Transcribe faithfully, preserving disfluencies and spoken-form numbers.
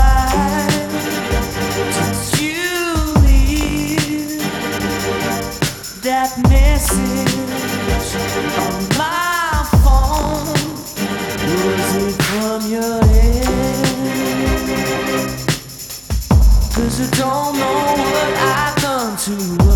why did you leave that message on my phone? Was it from your head? 'Cause I don't know what I've done to